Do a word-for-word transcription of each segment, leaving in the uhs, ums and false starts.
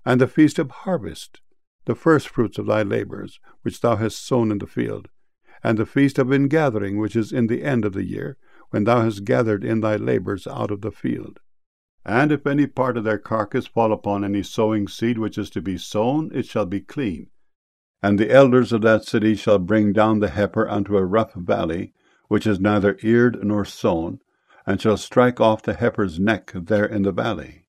and the feast of harvest, the firstfruits of thy labors, which thou hast sown in the field, and the feast of ingathering, which is in the end of the year, when thou hast gathered in thy labors out of the field. And if any part of their carcass fall upon any sowing seed which is to be sown, it shall be clean. And the elders of that city shall bring down the heifer unto a rough valley, which is neither eared nor sown, and shall strike off the heifer's neck there in the valley.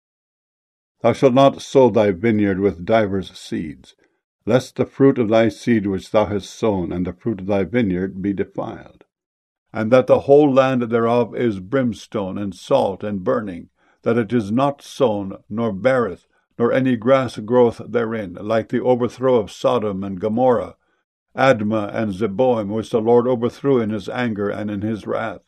Thou shalt not sow thy vineyard with divers seeds, lest the fruit of thy seed which thou hast sown and the fruit of thy vineyard be defiled. And that the whole land thereof is brimstone and salt and burning, that it is not sown, nor beareth, nor any grass groweth therein, like the overthrow of Sodom and Gomorrah, Admah and Zeboim, which the Lord overthrew in his anger and in his wrath.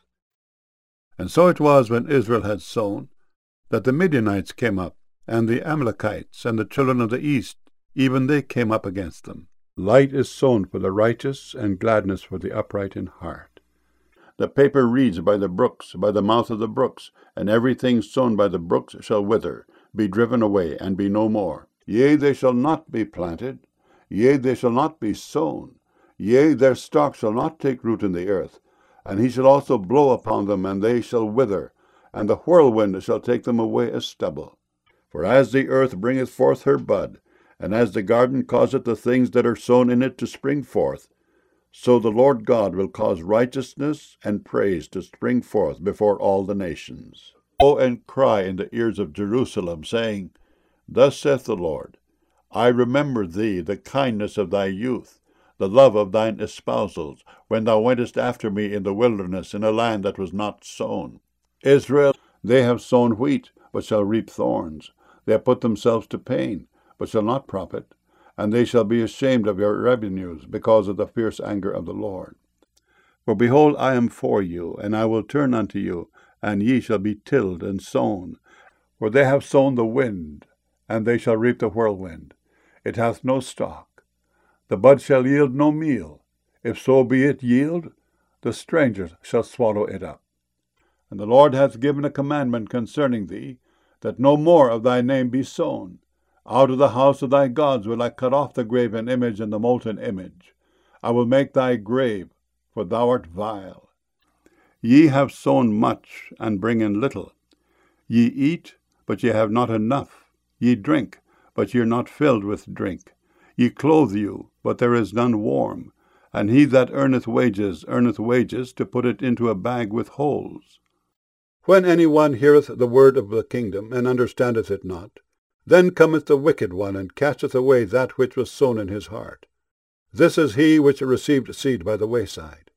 And so it was, when Israel had sown, that the Midianites came up, and the Amalekites, and the children of the east, even they came up against them. Light is sown for the righteous, and gladness for the upright in heart. The paper reeds by the brooks, by the mouth of the brooks, and everything sown by the brooks shall wither, be driven away, and be no more. Yea, they shall not be planted, yea, they shall not be sown, yea, their stalk shall not take root in the earth, and he shall also blow upon them, and they shall wither, and the whirlwind shall take them away as stubble. For as the earth bringeth forth her bud, and as the garden causeth the things that are sown in it to spring forth, so the Lord God will cause righteousness and praise to spring forth before all the nations. Go and cry in the ears of Jerusalem, saying, Thus saith the Lord, I remember thee, the kindness of thy youth, the love of thine espousals, when thou wentest after me in the wilderness, in a land that was not sown. Israel, they have sown wheat, but shall reap thorns. They have put themselves to pain, but shall not profit. And they shall be ashamed of your revenues, because of the fierce anger of the Lord. For behold, I am for you, and I will turn unto you, and ye shall be tilled and sown. For they have sown the wind, and they shall reap the whirlwind. It hath no stalk. The bud shall yield no meal. If so be it yield, the strangers shall swallow it up. And the Lord hath given a commandment concerning thee, that no more of thy name be sown. Out of the house of thy gods will I cut off the graven image and the molten image. I will make thy grave, for thou art vile. Ye have sown much, and bring in little. Ye eat, but ye have not enough. Ye drink, but ye are not filled with drink. Ye clothe you, but there is none warm. And he that earneth wages, earneth wages to put it into a bag with holes. When any one heareth the word of the kingdom, and understandeth it not, then cometh the wicked one, and casteth away that which was sown in his heart. This is he which received seed by the wayside.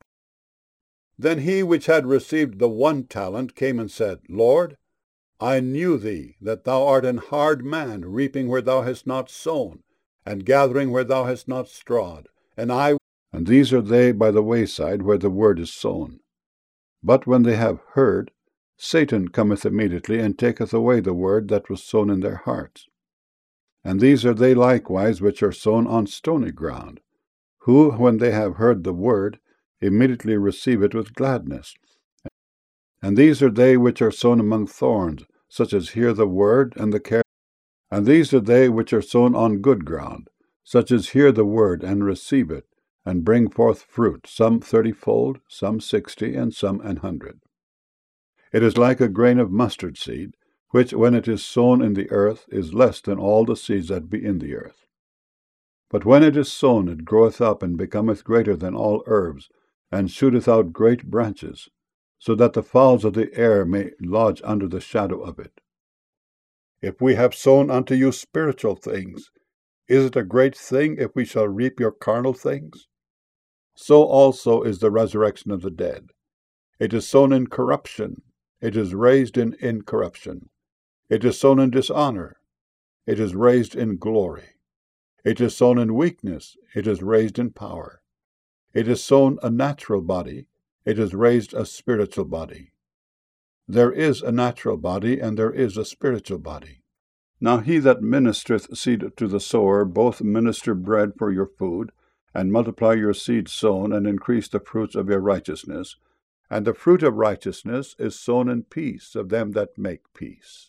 Then he which had received the one talent came and said, Lord, I knew thee, that thou art an hard man, reaping where thou hast not sown, and gathering where thou hast not strawed. And I... And these are they by the wayside, where the word is sown. But when they have heard, Satan cometh immediately, and taketh away the word that was sown in their hearts. And these are they likewise which are sown on stony ground, who, when they have heard the word, immediately receive it with gladness. And these are they which are sown among thorns, such as hear the word, and the care. And these are they which are sown on good ground, such as hear the word, and receive it, and bring forth fruit, some thirtyfold, some sixty, and some an hundred. It is like a grain of mustard seed, which, when it is sown in the earth, is less than all the seeds that be in the earth. But when it is sown, it groweth up, and becometh greater than all herbs, and shooteth out great branches, so that the fowls of the air may lodge under the shadow of it. If we have sown unto you spiritual things, is it a great thing if we shall reap your carnal things? So also is the resurrection of the dead. It is sown in corruption, it is raised in incorruption. It is sown in dishonor, it is raised in glory. It is sown in weakness, it is raised in power. It is sown a natural body, it is raised a spiritual body. There is a natural body, and there is a spiritual body. Now he that ministereth seed to the sower both minister bread for your food, and multiply your seed sown, and increase the fruits of your righteousness. And the fruit of righteousness is sown in peace of them that make peace.